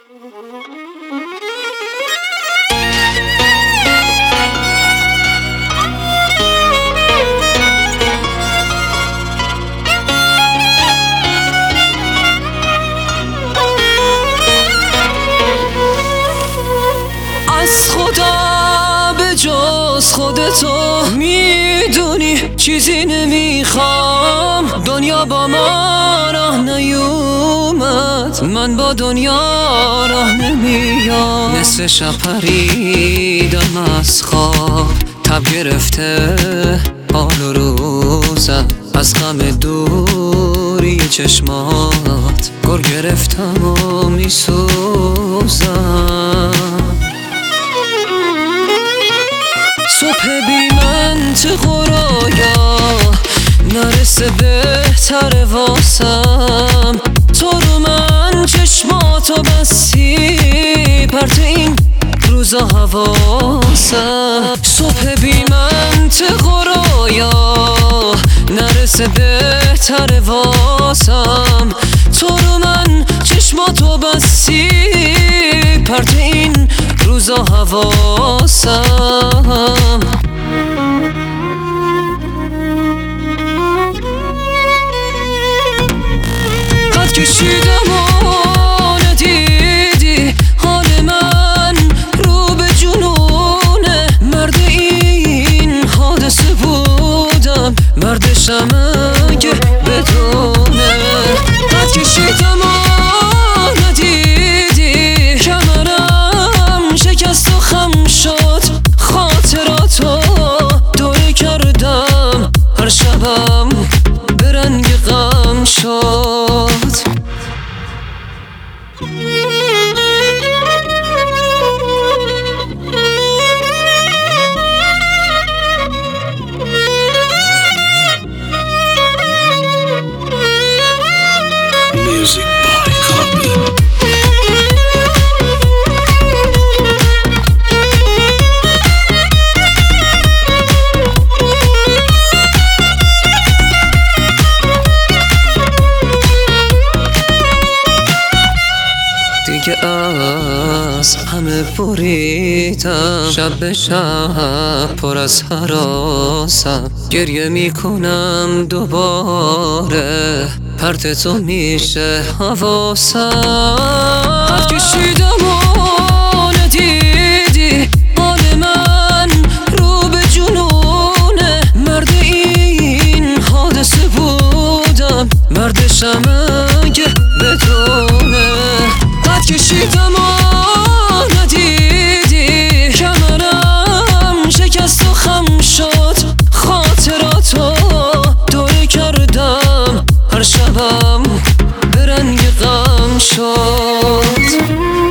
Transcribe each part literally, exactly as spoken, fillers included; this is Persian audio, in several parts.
از خدا به جز خودتو میدونی چیزی نمیخوام. دنیا با ما راه نیومد، من با دنیا راه نمیام. نصف شب پریدم از خواب، تب گرفته حال و روزم. از غم دوری چشمات گر گرفتم و میسوزم. صبح بی منطق و رویا نرسه بهتر واسم. تو رو من چشماتو بستی، پرت این روزا حواسم. صبح بی منطق و رویا نرسه بهتر واسم. تو رو من چشماتو بستی، پرت این روزا حواسم. قد کشیدم و ندیدی حال من رو به جنونه. مرد این حادثه بودم، مردشم اگه بدونه. قد کشیدم و ندیدی کمرم شکست و خم شد. خاطراتو دوره کردم، هر شبم به رنگ غم شد. Music by Copy. دیگه از همه بریدم، شب به شب پر از هراسم. گریه میکنم دوباره، پرت تو میشه حواسم. قد کشیدم و ندیدی حال من رو به جنونه. مرد این حادثه بودم، مردشم اگه بدونه. قد کشیدم و ندیدی کمرم شکست و خم شد. خاطراتو دوره کردم، هر شبم به رنگ غم شد.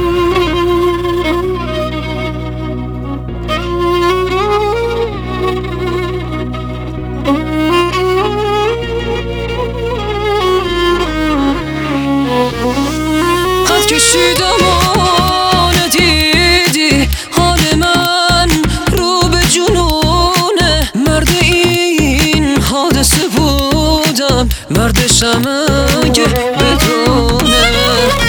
قد کشیدم و ندیدی حال من رو به جنونه. مرد این حادثه بودم، مردشم اگه بدونه.